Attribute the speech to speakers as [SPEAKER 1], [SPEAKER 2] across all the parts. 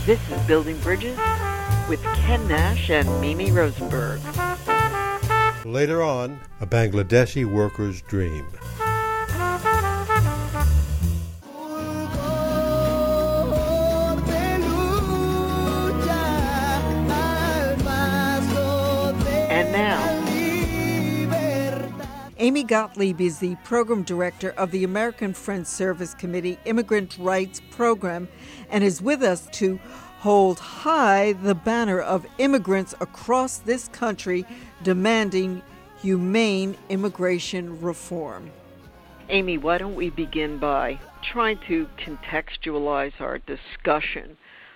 [SPEAKER 1] This is Building Bridges with Ken Nash and Mimi Rosenberg.
[SPEAKER 2] Later on, a Bangladeshi worker's dream.
[SPEAKER 1] And now,
[SPEAKER 3] Amy Gottlieb is the program director of the American Friends Service Committee Immigrant Rights Program and is with us to hold high the banner of immigrants across this country demanding humane immigration reform.
[SPEAKER 1] Amy, why don't we begin by trying to contextualize our discussion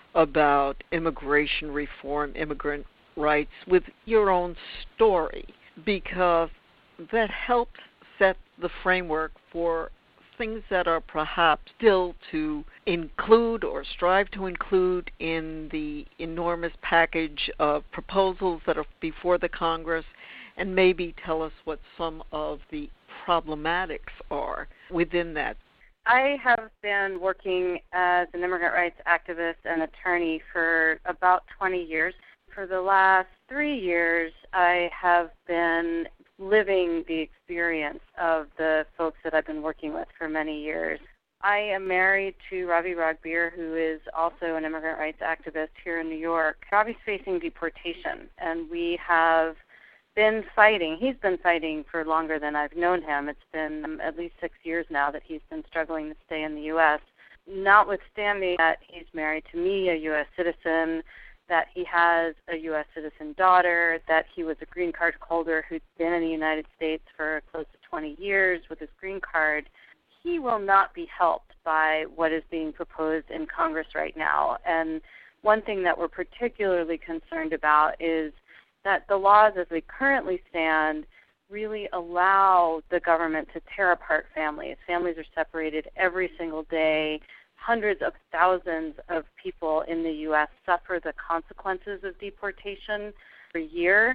[SPEAKER 1] about immigration reform, immigrant rights with your own story, because that helps set the framework for things that are perhaps still to include or strive to include in the enormous package of proposals that are before the Congress, and maybe tell us what some of the problematics are within that.
[SPEAKER 4] I have been working as an immigrant rights activist and attorney for about 20 years. For the last 3 years, I have been living the experience of the folks that I've been working with for many years. I am married to Ravi Ragbir, who is also an immigrant rights activist here in New York. Ravi's facing deportation, and we have been fighting. He's been fighting for longer than I've known him. It's been at least 6 years now that he's been struggling to stay in the U.S., notwithstanding that he's married to me, a U.S. citizen, that he has a U.S. citizen daughter, that he was a green card holder who'd been in the United States for close to 20 years with his green card. He will not be helped by what is being proposed in Congress right now. And one thing that we're particularly concerned about is that the laws as they currently stand really allow the government to tear apart families. Families are separated every single day. Hundreds of thousands of people in the U.S. suffer the consequences of deportation per year,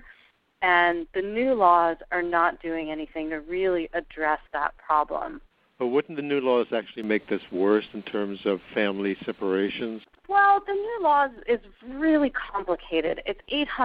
[SPEAKER 4] and the new laws are not doing anything to really address that problem.
[SPEAKER 5] But wouldn't the new laws actually make this worse in terms of family separations?
[SPEAKER 4] Well, the new laws is really complicated. It's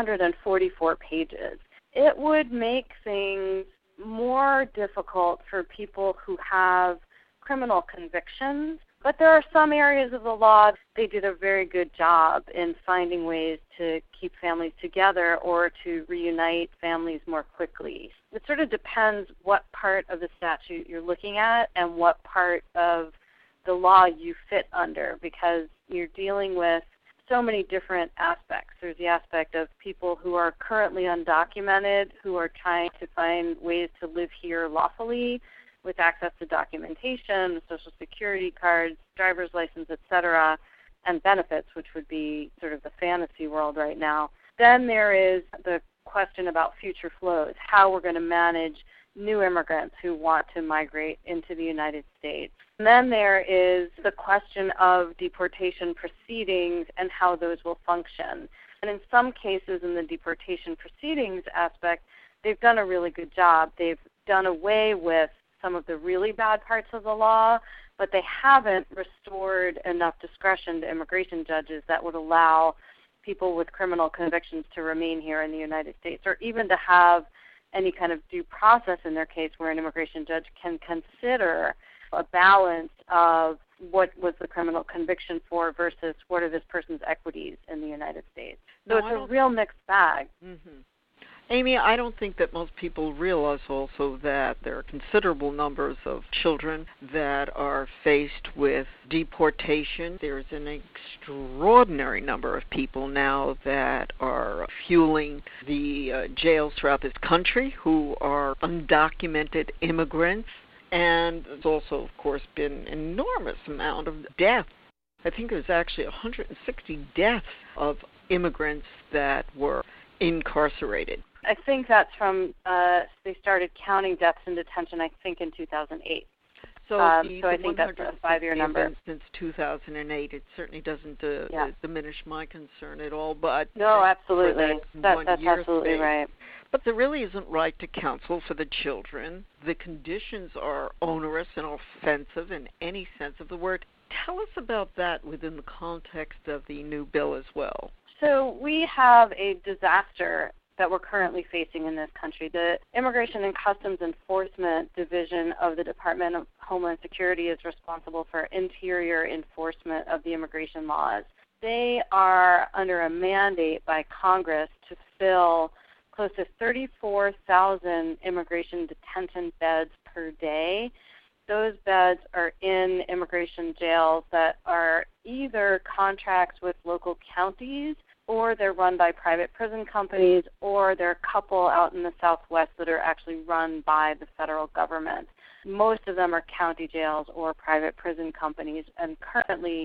[SPEAKER 4] 844 pages. It would make things more difficult for people who have criminal convictions. But there are some areas of the law they did a very good job in finding ways to keep families together or to reunite families more quickly. It sort of depends what part of the statute you're looking at and what part of the law you fit under, because you're dealing with so many different aspects. There's the aspect of people who are currently undocumented, who are trying to find ways to live here lawfully, with access to documentation, social security cards, driver's license, etc., and benefits, which would be sort of the fantasy world right now. Then there is the question about future flows, how we're going to manage new immigrants who want to migrate into the United States. And then there is the question of deportation proceedings and how those will function. And in some cases in the deportation proceedings aspect, they've done a really good job. They've done away with some of the really bad parts of the law, but they haven't restored enough discretion to immigration judges that would allow people with criminal convictions to remain here in the United States, or even to have any kind of due process in their case where an immigration judge can consider a balance of what was the criminal conviction for versus what are this person's equities in the United States. So it's a real mixed bag.
[SPEAKER 1] Mm-hmm. Amy, I don't think that most people realize also that there are considerable numbers of children that are faced with deportation. There's an extraordinary number of people now that are fueling the jails throughout this country who are undocumented immigrants. And there's also, of course, been an enormous amount of death. I think there's actually 160 deaths of immigrants that were incarcerated.
[SPEAKER 4] I think that's from, they started counting deaths in detention, I think, in 2008. So I think that's a 5-year number.
[SPEAKER 1] Since 2008, it certainly doesn't diminish my concern at all. But
[SPEAKER 4] no, absolutely. That's absolutely right.
[SPEAKER 1] But there really isn't right to counsel for the children. The conditions are onerous and offensive in any sense of the word. tell us about that within the context of the new bill as well.
[SPEAKER 4] So we have a disaster that we're currently facing in this country. The Immigration and Customs Enforcement Division of the Department of Homeland Security is responsible for interior enforcement of the immigration laws. They are under a mandate by Congress to fill close to 34,000 immigration detention beds per day. Those beds are in immigration jails that are either contracts with local counties, or they're run by private prison companies, or there are a couple out in the Southwest that are actually run by the federal government. Most of them are county jails or private prison companies, and currently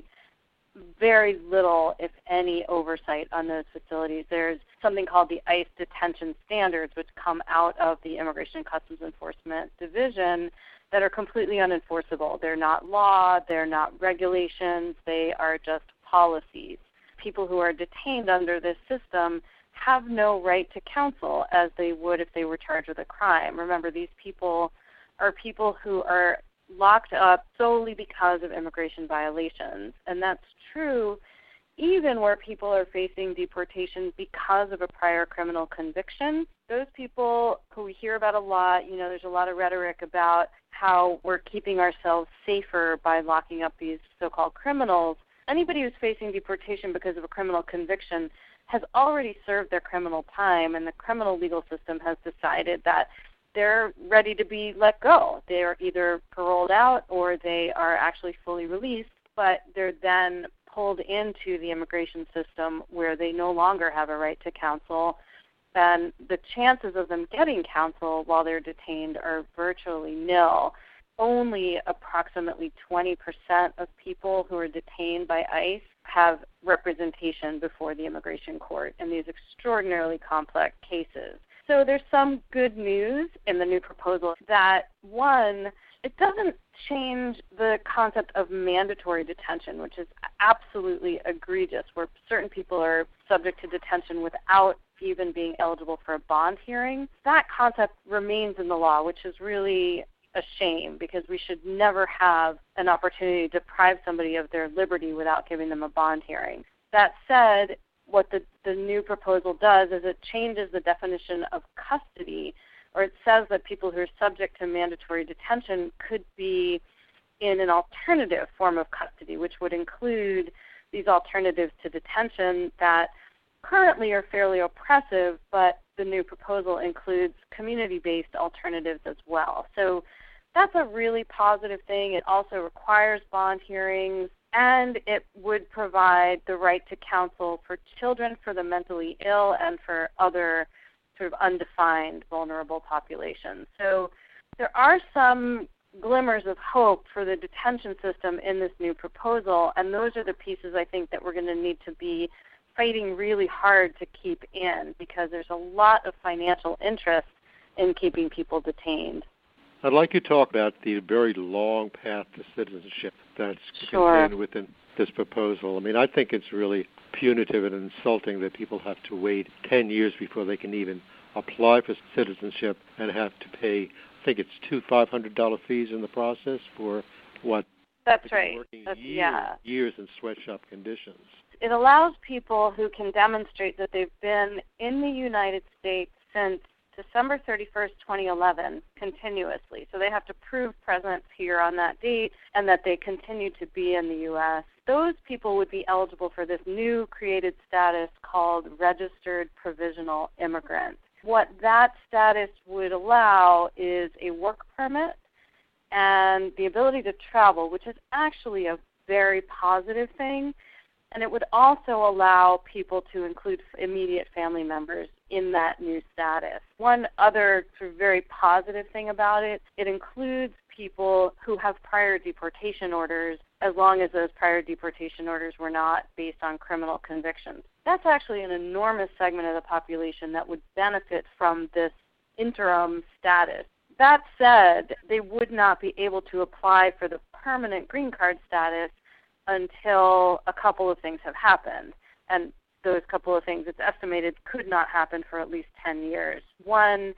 [SPEAKER 4] very little, if any, oversight on those facilities. There's something called the ICE detention standards, which come out of the Immigration and Customs Enforcement Division, that are completely unenforceable. They're not law, they're not regulations, they are just policies. People who are detained under this system have no right to counsel as they would if they were charged with a crime. Remember, these people are people who are locked up solely because of immigration violations, and that's true even where people are facing deportation because of a prior criminal conviction. Those people who we hear about a lot, there's a lot of rhetoric about how we're keeping ourselves safer by locking up these so-called criminals. Anybody who's facing deportation because of a criminal conviction has already served their criminal time, and the criminal legal system has decided that they're ready to be let go. They're either paroled out or they are actually fully released, but they're then pulled into the immigration system where they no longer have a right to counsel, and the chances of them getting counsel while they're detained are virtually nil. Only approximately 20% of people who are detained by ICE have representation before the immigration court in these extraordinarily complex cases. So there's some good news in the new proposal that, one, it doesn't change the concept of mandatory detention, which is absolutely egregious, where certain people are subject to detention without even being eligible for a bond hearing. That concept remains in the law, which is really a shame, because we should never have an opportunity to deprive somebody of their liberty without giving them a bond hearing. That said, what the new proposal does is it changes the definition of custody, or it says that people who are subject to mandatory detention could be in an alternative form of custody, which would include these alternatives to detention that currently are fairly oppressive, but the new proposal includes community-based alternatives as well. So that's a really positive thing. It also requires bond hearings, and it would provide the right to counsel for children, for the mentally ill, and for other sort of undefined vulnerable populations. So there are some glimmers of hope for the detention system in this new proposal, and those are the pieces I think that we're going to need to be fighting really hard to keep in, because there's a lot of financial interest in keeping people detained.
[SPEAKER 5] I'd like you to talk about the very long path to citizenship that's
[SPEAKER 4] Sure.
[SPEAKER 5] contained within this proposal. I mean, I think it's really punitive and insulting that people have to wait 10 years before they can even apply for citizenship and have to pay, I think it's two $500 fees in the process for what?
[SPEAKER 4] That's right.
[SPEAKER 5] Working
[SPEAKER 4] That's,
[SPEAKER 5] years in sweatshop conditions.
[SPEAKER 4] It allows people who can demonstrate that they've been in the United States since December 31st, 2011, continuously. So they have to prove presence here on that date and that they continue to be in the U.S. Those people would be eligible for this new created status called Registered Provisional Immigrant. What that status would allow is a work permit and the ability to travel, which is actually a very positive thing. And it would also allow people to include immediate family members in that new status. One other sort of very positive thing about it, it includes people who have prior deportation orders, as long as those prior deportation orders were not based on criminal convictions. That's actually an enormous segment of the population that would benefit from this interim status. That said, they would not be able to apply for the permanent green card status until a couple of things have happened. And those couple of things, it's estimated, could not happen for at least 10 years. One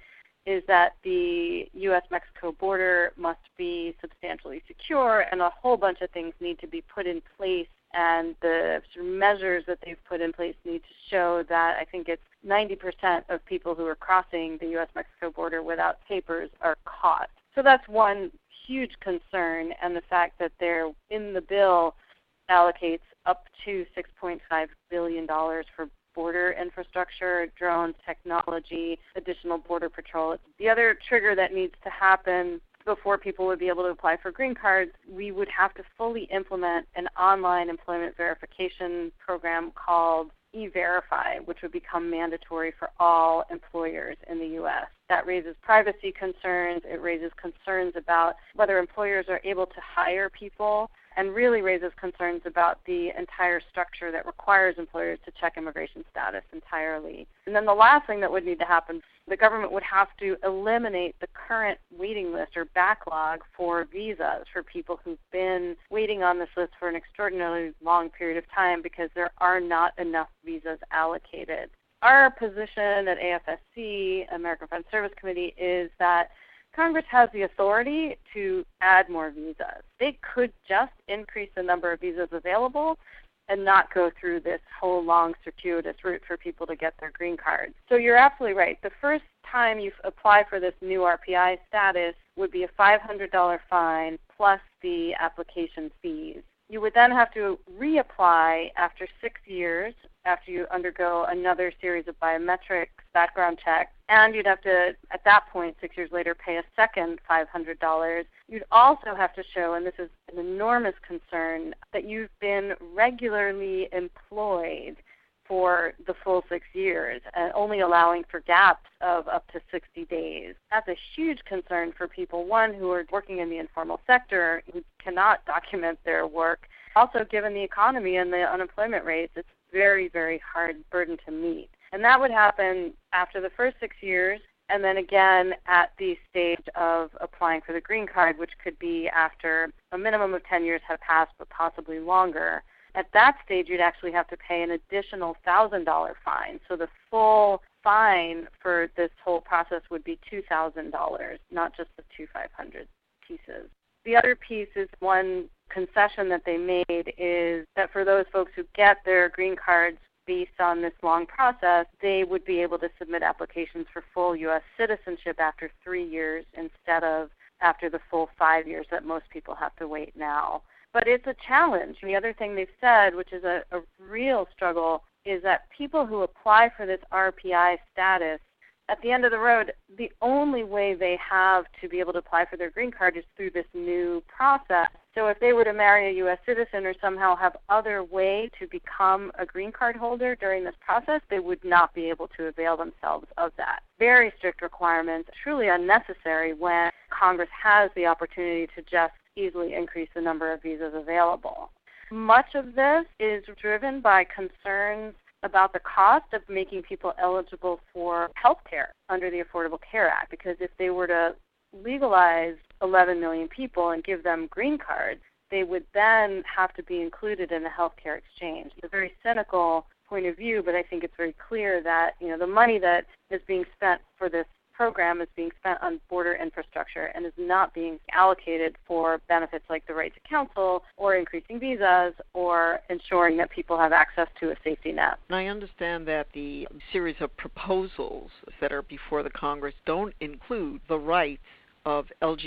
[SPEAKER 4] is that the U.S.-Mexico border must be substantially secure, and a whole bunch of things need to be put in place, and the sort of measures that they've put in place need to show that I think it's 90% of people who are crossing the U.S.-Mexico border without papers are caught. So that's one huge concern, and the fact that they're in the bill allocates up to $6.5 billion for border infrastructure, drones, technology, additional border patrol. The other trigger that needs to happen before people would be able to apply for green cards, we would have to fully implement an online employment verification program called E-Verify, which would become mandatory for all employers in the U.S. That raises privacy concerns. It raises concerns about whether employers are able to hire people, and really raises concerns about the entire structure that requires employers to check immigration status entirely. And then the last thing that would need to happen, the government would have to eliminate the current waiting list or backlog for visas for people who've been waiting on this list for an extraordinarily long period of time because there are not enough visas allocated. Our position at AFSC, American Friends Service Committee, is that Congress has the authority to add more visas. They could just increase the number of visas available and not go through this whole long circuitous route for people to get their green cards. So you're absolutely right. The first time you apply for this new RPI status would be a $500 fine plus the application fees. You would then have to reapply after 6 years, after you undergo another series of biometrics, background checks, and you'd have to, at that point, 6 years later, pay a second $500. You'd also have to show, and this is an enormous concern, that you've been regularly employed for the full 6 years, and only allowing for gaps of up to 60 days. That's a huge concern for people, one, who are working in the informal sector, who cannot document their work. Also, given the economy and the unemployment rates, it's very, very hard burden to meet. And that would happen after the first 6 years, and then again at the stage of applying for the green card, which could be after a minimum of 10 years have passed, but possibly longer. At that stage, you'd actually have to pay an additional $1,000 fine. So the full fine for this whole process would be $2,000, not just the two $500 pieces. The other piece is one concession that they made is that for those folks who get their green cards based on this long process, they would be able to submit applications for full U.S. citizenship after 3 years instead of after the full 5 years that most people have to wait now. But it's a challenge. And the other thing they've said, which is a real struggle, is that people who apply for this RPI status, at the end of the road, the only way they have to be able to apply for their green card is through this new process. So if they were to marry a U.S. citizen or somehow have other way to become a green card holder during this process, they would not be able to avail themselves of that. Very strict requirements, truly unnecessary when Congress has the opportunity to just easily increase the number of visas available. Much of this is driven by concerns about the cost of making people eligible for health care under the Affordable Care Act, because if they were to legalize 11 million people and give them green cards, they would then have to be included in the health care exchange. It's a very cynical point of view, but I think it's very clear that the money that is being spent for this program is being spent on border infrastructure and is not being allocated for benefits like the right to counsel or increasing visas or ensuring that people have access to a safety net.
[SPEAKER 1] And I understand that the series of proposals that are before the Congress don't include the rights of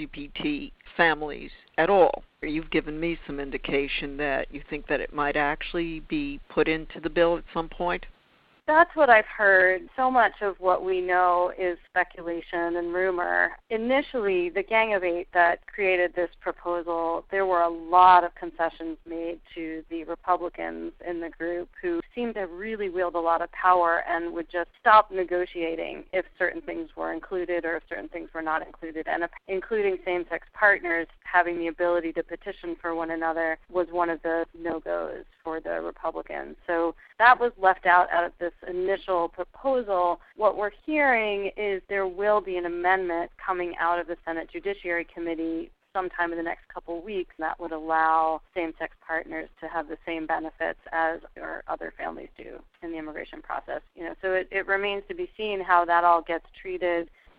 [SPEAKER 1] LGBT families at all. You've given me some indication that you think that it might actually be put into the bill at some point.
[SPEAKER 4] That's what I've heard. So much of what we know is speculation and rumor. Initially, the Gang of Eight that created this proposal, there were a lot of concessions made to the Republicans in the group who seemed to really wield a lot of power and would just stop negotiating if certain things were included or if certain things were not included. And including same-sex partners having the ability to petition for one another was one of the no-goes for the Republicans. So that was left out of this initial proposal. What we're hearing is there will be an amendment coming out of the Senate Judiciary Committee sometime in the next couple of weeks that would allow same-sex partners to have the same benefits as or other families do in the immigration process. So it remains to be seen how that all gets treated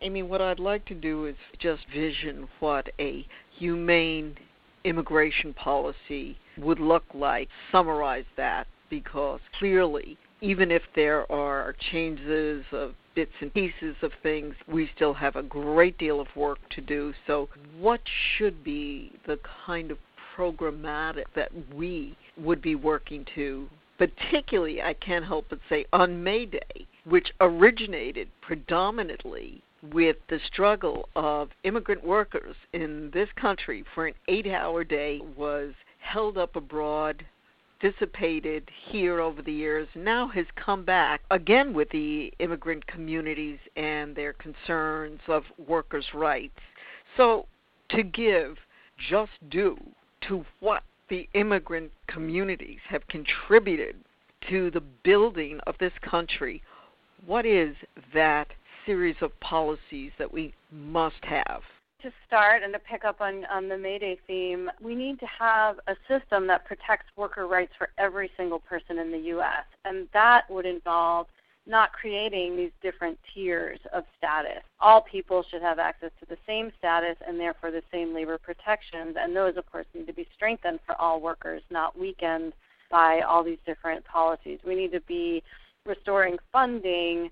[SPEAKER 1] Amy, what I'd like to do is just vision what a humane immigration policy would look like, summarize that, because clearly, even if there are changes of bits and pieces of things, we still have a great deal of work to do. So what should be the kind of programmatic that we would be working to, particularly, I can't help but say, on May Day, which originated predominantly with the struggle of immigrant workers in this country for an 8-hour day, was held up abroad, dissipated here over the years, now has come back again with the immigrant communities and their concerns of workers' rights. So to give just due to what the immigrant communities have contributed to the building of this country, what is that series of policies that we must have?
[SPEAKER 4] To start and to pick up on the May Day theme, we need to have a system that protects worker rights for every single person in the U.S., and that would involve not creating these different tiers of status. All people should have access to the same status and therefore the same labor protections, and those, of course, need to be strengthened for all workers, not weakened by all these different policies. We need to be restoring funding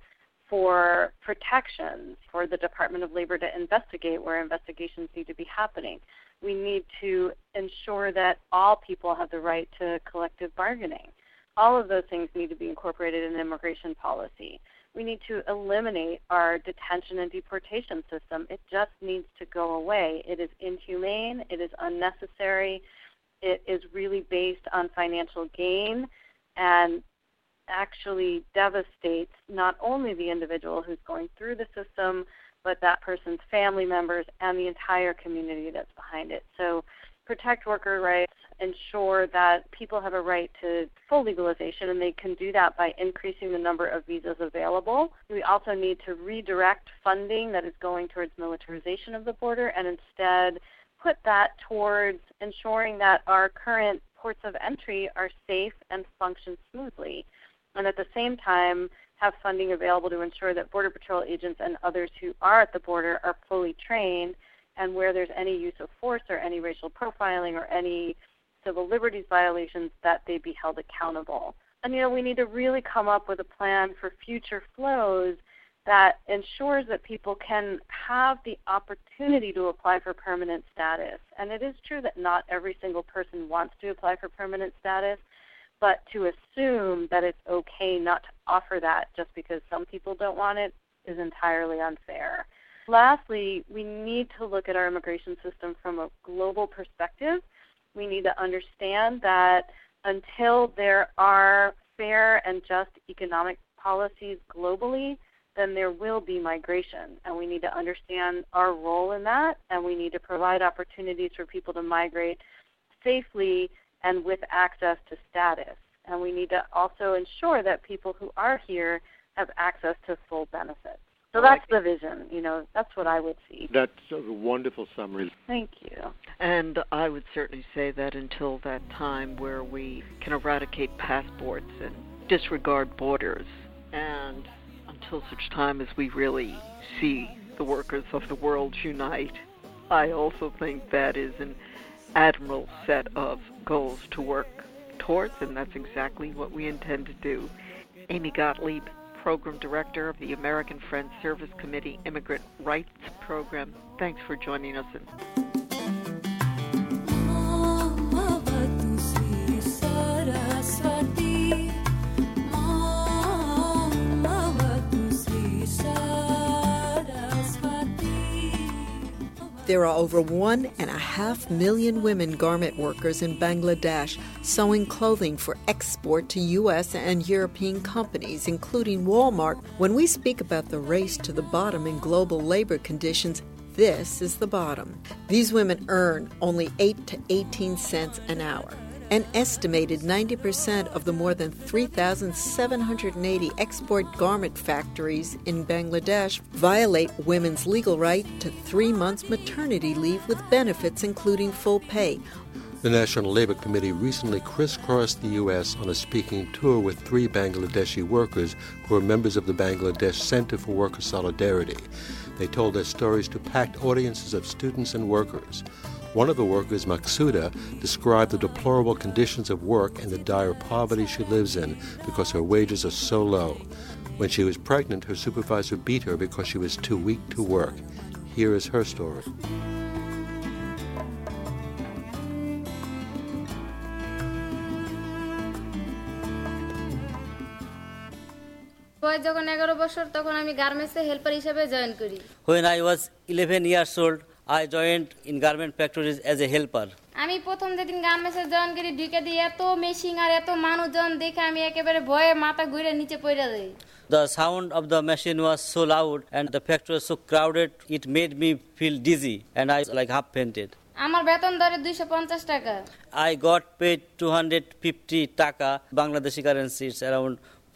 [SPEAKER 4] for protections for the Department of Labor to investigate where investigations need to be happening. We need to ensure that all people have the right to collective bargaining. All of those things need to be incorporated in immigration policy. We need to eliminate our detention and deportation system. It just needs to go away. It is inhumane. It is unnecessary. It is really based on financial gain and actually devastates not only the individual who's going through the system, but that person's family members and the entire community that's behind it. So protect worker rights, ensure that people have a right to full legalization, and they can do that by increasing the number of visas available. We also need to redirect funding that is going towards militarization of the border and instead put that towards ensuring that our current ports of entry are safe and function smoothly, and at the same time have funding available to ensure that Border Patrol agents and others who are at the border are fully trained, and where there's any use of force or any racial profiling or any civil liberties violations, that they be held accountable. And, we need to really come up with a plan for future flows that ensures that people can have the opportunity to apply for permanent status. And it is true that not every single person wants to apply for permanent status, but to assume that it's okay not to offer that just because some people don't want it is entirely unfair. Lastly, we need to look at our immigration system from a global perspective. We need to understand that until there are fair and just economic policies globally, then there will be migration. And we need to understand our role in that, and we need to provide opportunities for people to migrate safely and with access to status. And we need to also ensure that people who are here have access to full benefits. So that's the vision. That's what I would see.
[SPEAKER 5] That's a wonderful summary.
[SPEAKER 4] Thank you.
[SPEAKER 1] And I would certainly say that until that time where we can eradicate passports and disregard borders, and until such time as we really see the workers of the world unite, I also think that is an admirable set of goals to work towards, and that's exactly what we intend to do. Amy Gottlieb, Program Director of the American Friends Service Committee Immigrant Rights Program, thanks for joining us.
[SPEAKER 3] There are over 1.5 million women garment workers in Bangladesh sewing clothing for export to U.S. and European companies, including Walmart. When we speak about the race to the bottom in global labor conditions, this is the bottom. These women earn only 8 to 18 cents an hour. An estimated 90% of the more than 3,780 export garment factories in Bangladesh violate women's legal right to 3 months maternity leave with benefits including full pay.
[SPEAKER 2] The National Labor Committee recently crisscrossed the U.S. on a speaking tour with 3 Bangladeshi workers who are members of the Bangladesh Center for Worker Solidarity. They told their stories to packed audiences of students and workers. One of the workers, Maksuda, described the deplorable conditions of work and the dire poverty she lives in because her wages are so low. When she was pregnant, her supervisor beat her because she was too weak to work. Here is her story.
[SPEAKER 6] যখন 11 বছর তখন আমি গার্মেন্টসে helper হিসেবে join করি।
[SPEAKER 7] When I was 11 years old, I joined in garment factories as a helper.
[SPEAKER 6] আমি প্রথম যেদিন গার্মেন্টসে জয়েন করি ঢুকে দিয়ে এত মেশিন আর এত মানুষজন দেখে আমি একেবারে ভয়ে মাথা ঘুরে নিচে পড়ে যাই।
[SPEAKER 7] The sound of the machine was so loud and the factory was so crowded, it made me feel dizzy and I like half fainted.
[SPEAKER 6] আমার বেতন ধরে 250 টাকা।
[SPEAKER 7] I got paid 250 taka Bangladeshi currency, it's around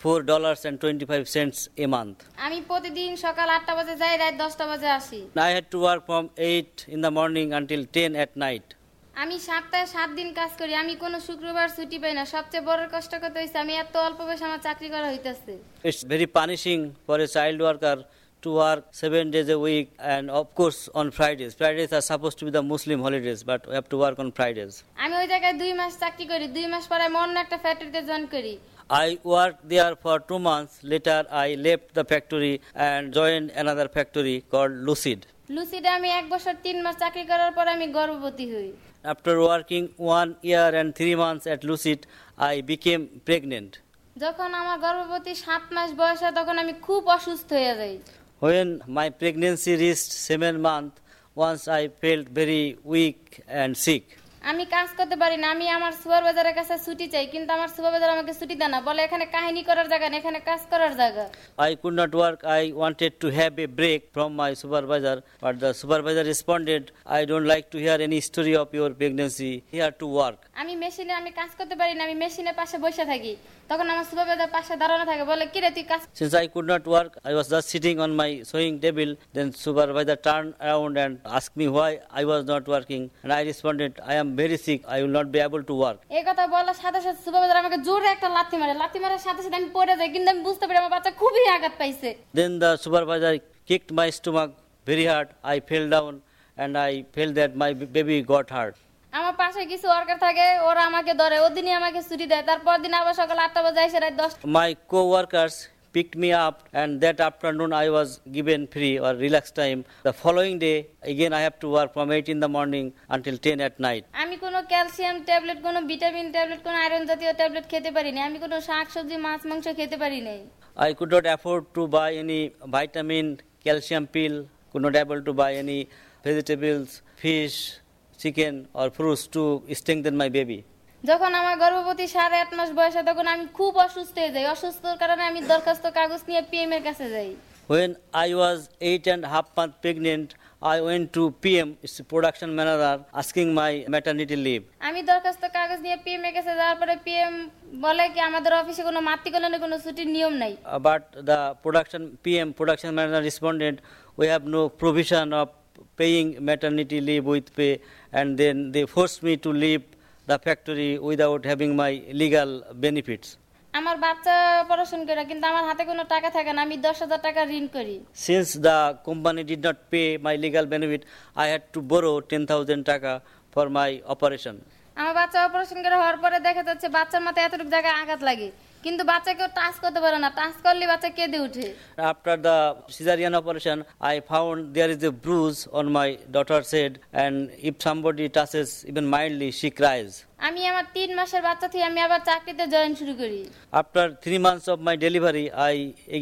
[SPEAKER 7] $4.25 a month.
[SPEAKER 6] আমি প্রতিদিন সকাল 8টা বাজে যাই, রাত 10টা বাজে আসি।
[SPEAKER 7] I had to work from 8 in the morning until 10 at night.
[SPEAKER 6] আমি সপ্তাহে 7 দিন কাজ করি, আমি কোনো শুক্রবার ছুটি পাই না। সবচেয়ে বড় কষ্ট কথা হইছে আমি এত অল্প বয়সে আমার চাকরি করা হইতাছে।
[SPEAKER 7] It's very punishing for a child worker to work 7 days a week and of course on Fridays. Fridays are supposed to be the Muslim holidays, but we have to work on Fridays.
[SPEAKER 6] আমি ওই জায়গায় 2 মাস চাকরি করি, 2 মাস পরে আমি অন্য একটা ফ্যাক্টরিতে জয়েন করি।
[SPEAKER 7] I worked there for 2 months. Later, I left the factory and joined another factory called Lucid.
[SPEAKER 6] লুসিডে আমি 1 বছর 3 মাস চাকরি করার পর আমি গর্ভবতী হই।
[SPEAKER 7] After working 1 year and 3 months at Lucid, I became pregnant.
[SPEAKER 6] যখন আমার গর্ভবতী 7 মাস বয়স হয় তখন আমি খুব অসুস্থ হয়ে যাই।
[SPEAKER 7] When my pregnancy reached 7 months, once I felt very weak and sick.
[SPEAKER 6] আমি কাজ করতে পারি না, আমি আমার সুপারভাইজারের কাছে ছুটি চাই, কিন্তু আমার সুপারভাইজার আমাকে ছুটি দেয় না, বলে এখানে কাহিনী করার জায়গা না, এখানে কাজ করার জায়গা।
[SPEAKER 7] I could not work. I wanted to have a break from my supervisor, but the supervisor responded, I don't like to hear any story of your pregnancy. Here to work.
[SPEAKER 6] আমি কাজ করতে পারি না, আমি মেশিনের পাশে বসে থাকি। তখন আমার সুপারভাইজার পাশে দাঁড়ানো থাকে, বলে কি রে তুই কাজ।
[SPEAKER 7] Since I could not work, I was just sitting on my sewing table. Then supervisor turned around and asked me why I was not working, and I responded, I am very sick. I will not be able to work.
[SPEAKER 6] এই কথা বলার সাথে সাথে supervisor আমাকে জোরে একটা লাথি মারার সাথে সাথে আমি পড়ে যাই, কিন্তু আমি বুঝতে পারি আমার বাচ্চা খুবই আঘাত পাইছে।
[SPEAKER 7] Then the supervisor kicked my stomach very hard. I fell down and I felt that my baby got hurt.
[SPEAKER 6] আমার পাশে কিছু ওয়ার্কার থাকে, ওরা আমাকে ধরে, ওদিনই আমাকে ছুটি দেয়। তারপর দিন আবার সকাল 8টা বাজে এসে রাত 10।
[SPEAKER 7] My co-workers picked me up and that afternoon I was given free or relaxed time. The following day again I have to work from 8 in the morning until 10 at night.
[SPEAKER 6] আমি কোনো ক্যালসিয়াম ট্যাবলেট, কোনো vitamin tablet, কোনো iron জাতীয় tablet খেতে পারি না। আমি কোনো শাকসবজি, মাছ, মাংস খেতে পারি না।
[SPEAKER 7] I could not afford to buy any vitamin, calcium pill, could not able to buy any vegetables, fish, chicken or fruits to strengthen my baby.
[SPEAKER 6] যখন আমার গর্ভবতী 8.5 মাস বয়সে তখন আমি খুব অসুস্থ হয়ে যাই। অসুস্থতার কারণে আমি দরখাস্ত কাগজ নিয়ে পিএম এর কাছে যাই।
[SPEAKER 7] When I was 8.5 months pregnant, I went to PM, it's a production manager, asking my maternity leave.
[SPEAKER 6] আমি দরখাস্ত কাগজ নিয়ে পিএম এর কাছে যাওয়ার পরে পিএম বলে কি আমাদের অফিসে কোনো মাতৃকল্যাণের কোনো ছুটির নিয়ম নাই।
[SPEAKER 7] But the production manager responded, we have no provision of paying maternity leave with pay, and then they forced me to leave the factory without having my legal benefits.
[SPEAKER 6] আমার বাচ্চা অপারেশন করে, কিন্তু আমার হাতে কোনো টাকা থাকে না, আমি 10,000 টাকা ঋণ করি।
[SPEAKER 7] Since the company did not pay my legal benefit, I had to borrow 10,000 taka for my operation.
[SPEAKER 6] আমার বাচ্চা অপারেশন করে হওয়ার পরে দেখা যাচ্ছে বাচ্চার মাথায় এতটুকু জায়গায় আঘাত লাগে, কিন্তু বাচ্চাকেও টাচ করতে পারে না, টাচ করলে বাচ্চা কেঁদে উঠে।
[SPEAKER 7] After the cesarean operation, I found there is a bruise on my daughter's head, and if somebody touches even mildly, she cries.
[SPEAKER 6] আমি আমার 3 মাসের বাচ্চা থেকে আমি আবার চাকরিতে জয়েন শুরু করি।
[SPEAKER 7] After 3 months of my delivery, I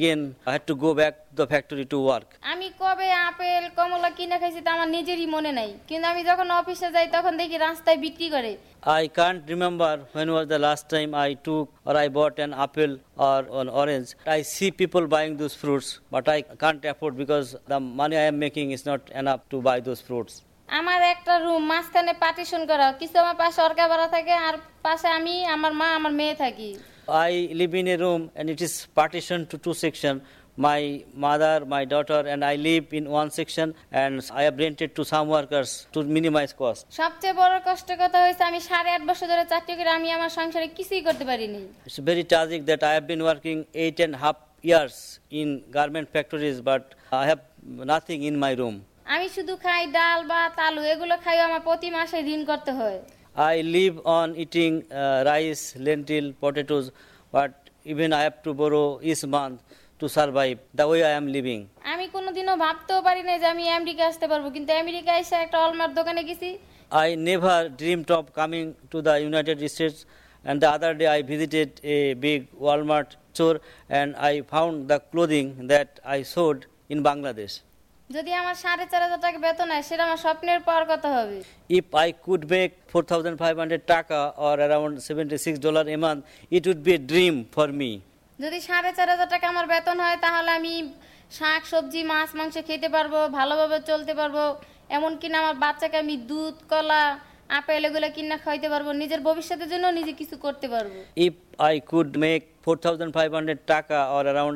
[SPEAKER 7] had to go back to the factory to work.
[SPEAKER 6] আমি কবে আপেল, কমলা কিনে খাইছি তা আমার নিজেরই মনে নাই, কিন্তু আমি যখন অফিসে যাই তখন দেখি রাস্তায় বিক্রি করে।
[SPEAKER 7] I can't remember when was the last time I took or I bought an apple or an orange. I see people buying those fruits, but I can't afford because the money I am making is not enough to buy those fruits.
[SPEAKER 6] আমার একটা room মাঝখানে partition করা, কিছু আমার পাশে Orca ভাড়া থাকে আর পাশে আমি, আমার মা, আমার মেয়ে থাকি।
[SPEAKER 7] I live in a room and it is partitioned to 2 sections. My mother, my daughter and I live in 1 section, and I have rented to some workers to minimize cost.
[SPEAKER 6] সবচেয়ে বড় কষ্টের কথা হইছে আমি 8.5 বছর ধরে চাকরি করে আমি আমার সংসারে কিছুই করতে পারিনি।
[SPEAKER 7] It's very tragic that I have been working 8.5 years in garment factories, but I have nothing in my room.
[SPEAKER 6] আমি শুধু খাই ডাল ভাত আলু এগুলো খাই আমার প্রতি মাসে ঋণ করতে হয়
[SPEAKER 7] I live on eating rice, lentil, potatoes, but even I have to borrow each month to survive the way I am living.
[SPEAKER 6] আমি কোনোদিনও ভাবতেও পারি না যে আমি আমেরিকা আসতে পারবো কিন্তু আমেরিকা এসে একটা অলমার্ট দোকানে গেছি
[SPEAKER 7] I never dreamed of coming to the United States, and the other day I visited a big Walmart store and I found the clothing that I sold in Bangladesh.
[SPEAKER 6] যদি আমার 4,500 টাকা বেতন হয় সেটা আমার স্বপ্নের পাওয়ার কথা হবে
[SPEAKER 7] If I could make 4,500 taka or around $76 a month, it would be a dream for me.
[SPEAKER 6] যদি 4,500 টাকা আমার বেতন হয় তাহলে আমি শাক সবজি মাছ মাংস খেতে পারবো ভালোভাবে চলতে পারবো এমন কিনা আমার বাচ্চাকে আমি দুধ কলা আপেল এগুলো কিনা খাইতে পারবো নিজের ভবিষ্যতের জন্য নিজে কিছু করতে পারবো
[SPEAKER 7] If I could make 4,500 taka or around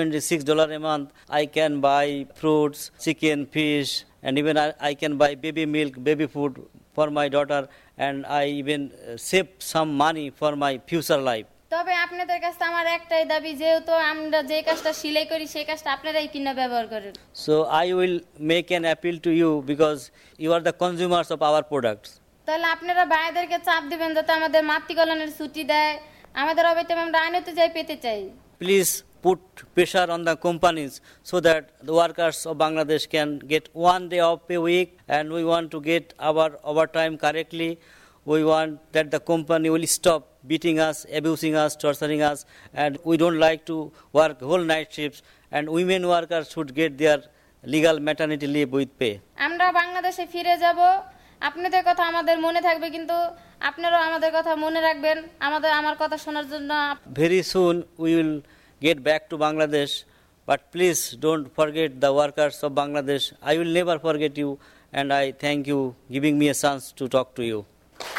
[SPEAKER 7] $76 a month, I can buy fruits, chicken, fish, and even I can buy baby milk, baby food for my daughter, and I even save some money for my future life.
[SPEAKER 6] তবে আপনাদের কাছে আমার একটাই দাবি যেহেতু আমরা যে কাজটা সেলাই করি সেই কাজটা আপনারাই কিনা ব্যবহার করেন
[SPEAKER 7] So I will make an appeal to you because you are the consumers of our products.
[SPEAKER 6] তাহলে আপনারা ভাইদেরকে চাপ দিবেন যাতে আমাদের মাতৃকল্যাণের ছুটি দেয় আমাদের অবেতন আমরা আইনত যাই পেতে চাই
[SPEAKER 7] Please put pressure on the companies so that the workers of Bangladesh can get 1 day of pay week, and we want to get our overtime correctly. We want that the company will stop beating us, abusing us, torturing us, and we don't like to work whole night shifts, and women workers should get their legal maternity leave with pay.
[SPEAKER 6] আমরা বাংলাদেশে ফিরে যাব আপনাদের কথা আমাদের মনে থাকবে কিন্তু আপনারাও আমাদের কথা মনে রাখবেন আমার কথা শোনার জন্য
[SPEAKER 7] Very soon we will get back to Bangladesh, but please don't forget the workers of Bangladesh. I will never forget you, and I thank you giving me a chance to talk to you.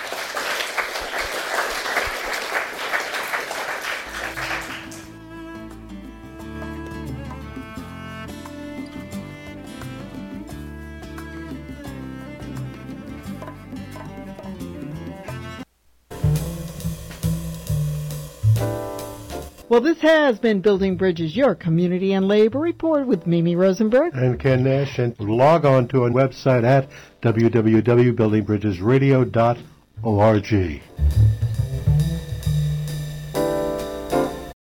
[SPEAKER 3] Well, this has been Building Bridges, your community and labor report with Mimi Rosenberg
[SPEAKER 2] and Ken Nash. And log on to our website at www.buildingbridgesradio.org.